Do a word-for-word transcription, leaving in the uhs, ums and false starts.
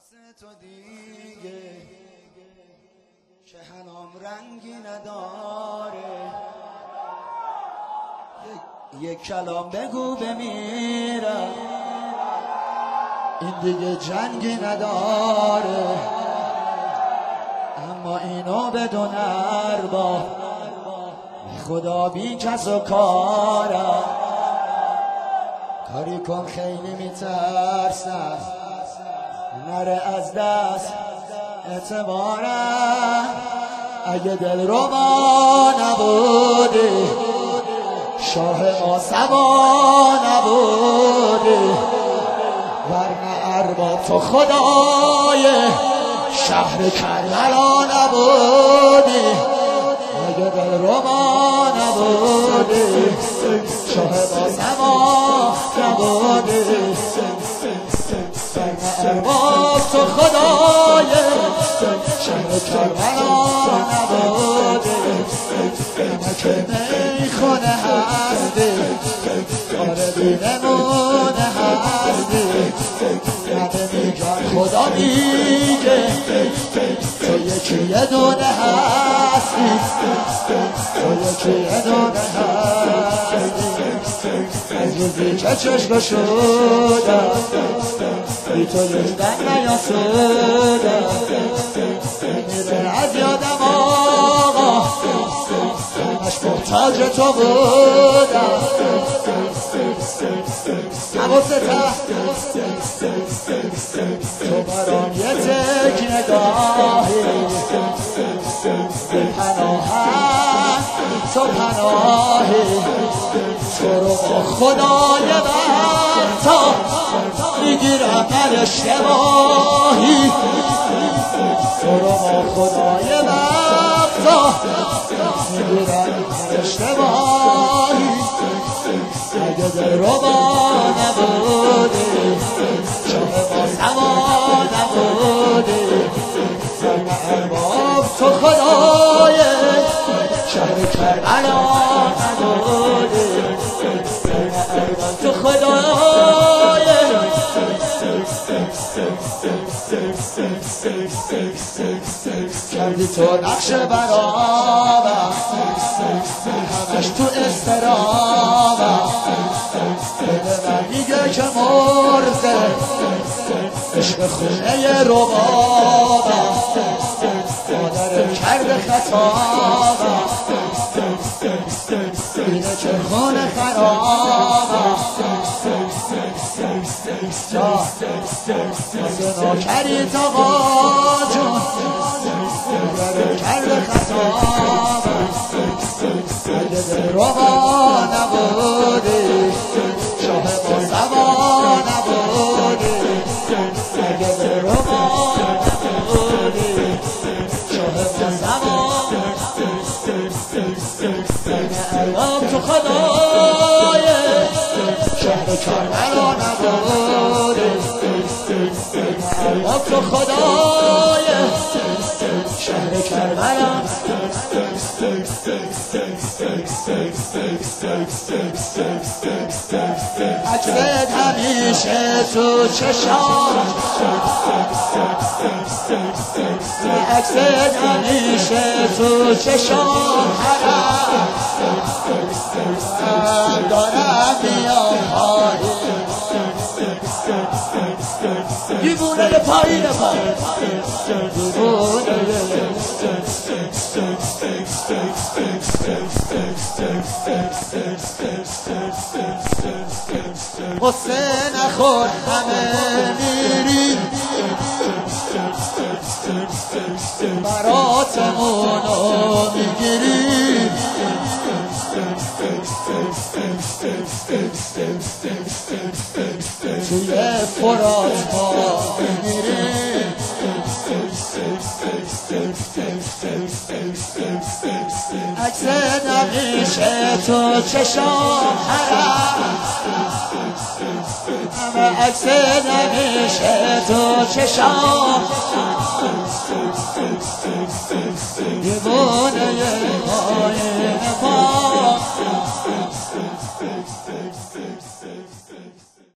تو دیگه شهنام رنگی نداره، یک کلام بگو بمیرم، این دیگه جنگی نداره. اما اینو بدون ارباب خدا بی کس و کارم، کاری کن خیلی میترسم نره از دست اعتبارم. اگه دل رو با نبودی شاه ما سبا نبودی، ورنه ارباب تو خدای شهر کربلا نبودی. اگه دل رو با نبودی شاه ما سبا نبودی، ارباب تو خدای شهر کربلا نبودی. که میخونه هستی آره بینمونه هستی، نده میگن خدا میگه تو یکی یه دونه هستی، تو یکی یه دونه هستی. از روزی که چشم شدم بی تو یک دن نیاسودم، میره از یادم آقا همش محتاج تو بودم. حواست هست تو برام یه تک نگاهی، پناهم تو پناهی، تو رو با خدای برتا میگیرم من اشتباهی، تو رو با خدای برتا میگیرم من اشتباهی. اگه دل رو با نبودی شاه ما سما نبودی، ورنه ارباب تو خدای شهر کربلا نبودی، ورنه ارباب تو خدای کردی تو نقش برامم همش تو استرامم. دل من میگه که مرده عشق خونه ربابم، مادر کرده خطابم اینه که خونه خرابم. واسه ناکری تا جون مادر کرده خطابم. اگه دل رو با نبودی شاه ما سبا نبودی، اگه دل رو با نبودی شاه ما سبا نبودی، ارباب تو خدای شهر کربلا نبودی، ارباب تو خدای شهر کربلا. عکست همیشه تو چشام، عکست همیشه تو چشام، دارم میام پایین دیوونه پایین پایین دیوونه قصه نخور همه میری براتمونو میگیری، توی فرات ما میمیری. عکس نمیشه تو چشام حرم، همه عکس نمیشه تو چشام، دیوونه پایین پا